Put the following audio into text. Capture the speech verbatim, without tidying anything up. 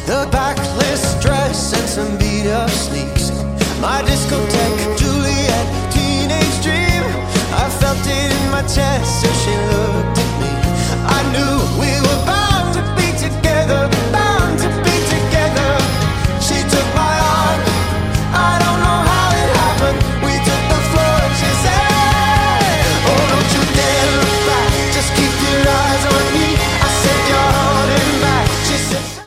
The backless dress and some beat up sneaks. My discotheque